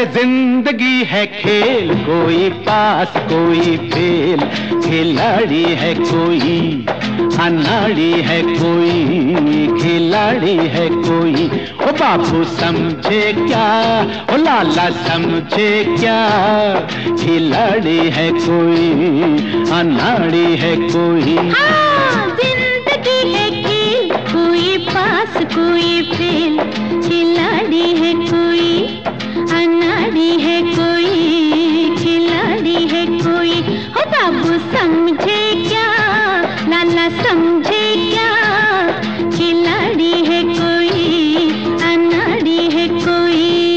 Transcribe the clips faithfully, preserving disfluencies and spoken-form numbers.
अरे जिंदगी है खेल, कोई पास कोई फेल, खिलाड़ी है कोई अनाड़ी है कोई, खिलाड़ी है कोई। ओ बाबू समझे क्या, ओ लाला समझे क्या, खिलाड़ी है कोई अनाड़ी है कोई। हाँ, जिंदगी है खेल, कोई पास कोई फेल, खिलाड़ी है कोई अनाड़ी है कोई, खिलाड़ी है कोई। हो बाबू समझे क्या, लाला समझे क्या, खिलाड़ी है कोई अनाड़ी है कोई।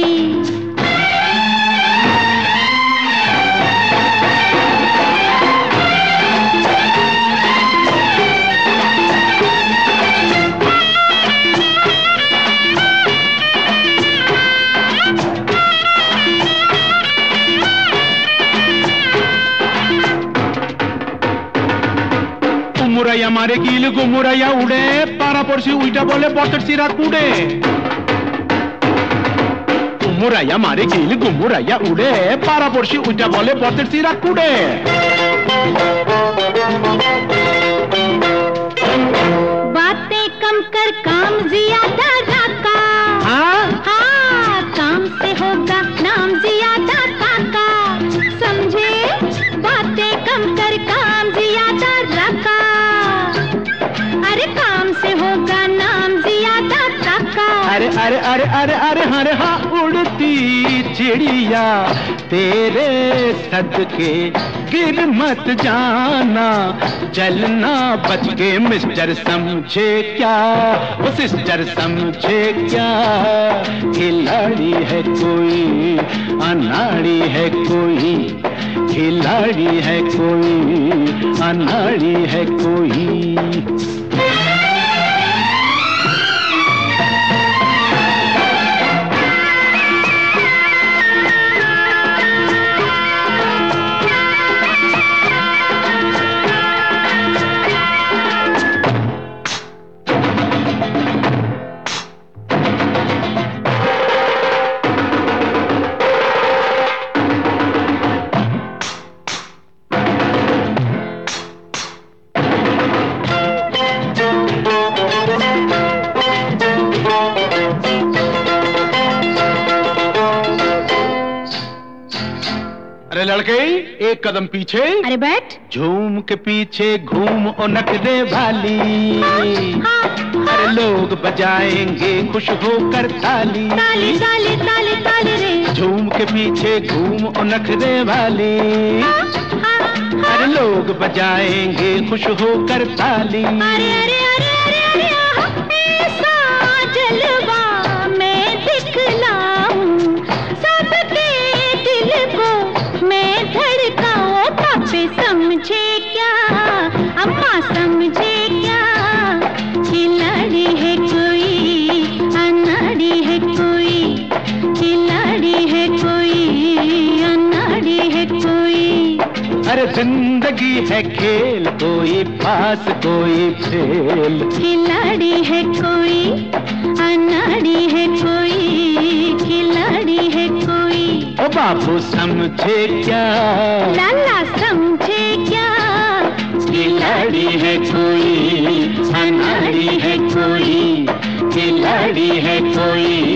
मुरैया मारे कील को मुरैया उड़े, पारा पड़सी उल्टा बोले बतर सिरा कूड़े। मुरैया मारे कील को मुरैया उड़े, पारा पड़सी उल्टा बोले बतर सिरा कूड़े। बातें कम कर काम ज्यादा रखा। हाँ हाँ, काम से होगा नाम ज्यादा काका, समझे? बातें कम कर काम ज्यादा रखा, अरे काम से होगा नाम ज्यादा काका। अरे अरे अरे अरे अरे अरे हाँ, उड़ती चिड़िया तेरे सदके गिर मत जाना, चलना बच के मिस्टर समझे क्या, वो सिस्टर समझे क्या, खिलाड़ी है कोई अनाड़ी है कोई, खिलाड़ी है कोई अनाड़ी है कोई। अरे लड़के एक कदम पीछे। अरे बैठ। झूम के पीछे घूम ओ नखरे वाली, अरे लोग बजाएंगे खुश होकर ताली, ताली ताली ताली ताली रे। झूम के पीछे घूम ओ नखरे वाली, अरे लोग बजाएंगे खुश होकर ताली। अरे अरे अरे अरे अरे ऐसा जलवा मैं दिखलाऊं, सबके दिल को मैं धड़काऊं। पापे समझे क्या, अम्मा समझे क्या, खिलाड़ी है कोई अनाड़ी है कोई, खिलाड़ी है कोई अनाड़ी है कोई। अरे जिंदगी है खेल, कोई पास कोई फेल, खिलाड़ी है कोई अनाड़ी है कोई, खिलाड़ी है कोई। ओ बाबू समझे क्या, लाला समझे क्या, खिलाड़ी है कोई अनाड़ी है कोई, खिलाड़ी है कोई